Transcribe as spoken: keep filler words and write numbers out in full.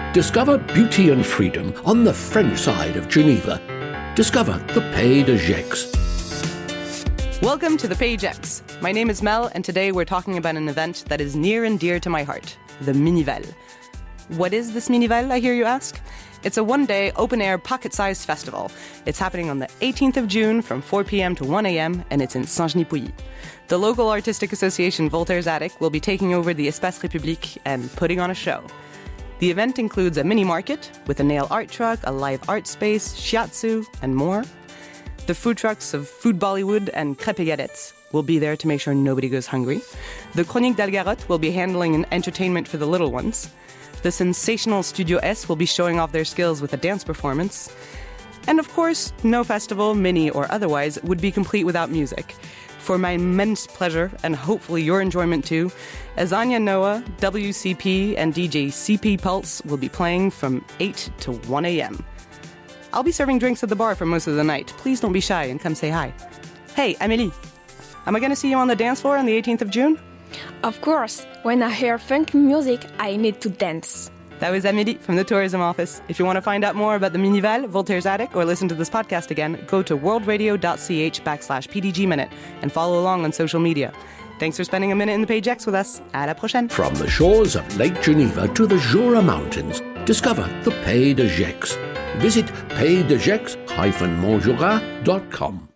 Discover beauty and freedom on the French side of Geneva. Discover the Pays de Gex. Welcome to the Pays de Gex. My name is Mel, and today we're talking about an event that is near and dear to my heart, the Minival. What is this Minival, I hear you ask? It's a one-day, open-air, pocket-sized festival. It's happening on the eighteenth of June from four p.m. to one a.m., and it's in Saint-Genis-Pouilly. The local artistic association Voltaire's Attic will be taking over the Espace République and putting on a show. The event includes a mini-market with a nail art truck, a live art space, shiatsu, and more. The food trucks of Food Bollywood and Crêpes et Galettes will be there to make sure nobody goes hungry. The Chronique d'Algarotte will be handling an entertainment for the little ones. The sensational Studio S will be showing off their skills with a dance performance. And of course, no festival, mini or otherwise, would be complete without music. For my immense pleasure, and hopefully your enjoyment too, Azania Noah, W C P, and D J C P Pulse will be playing from eight to one a.m. I'll be serving drinks at the bar for most of the night. Please don't be shy and come say hi. Hey, Amélie, am I going to see you on the dance floor on the eighteenth of June? Of course. When I hear funky music, I need to dance. That was Amélie from the tourism office. If you want to find out more about the Minival, Voltaire's Attic, or listen to this podcast again, go to worldradio.ch backslash PDG Minute and follow along on social media. Thanks for spending a minute in the Pays de Gex with us. À la prochaine. From the shores of Lake Geneva to the Jura Mountains, discover the Pays de Gex. Visit pays de gex dash montjura dot com.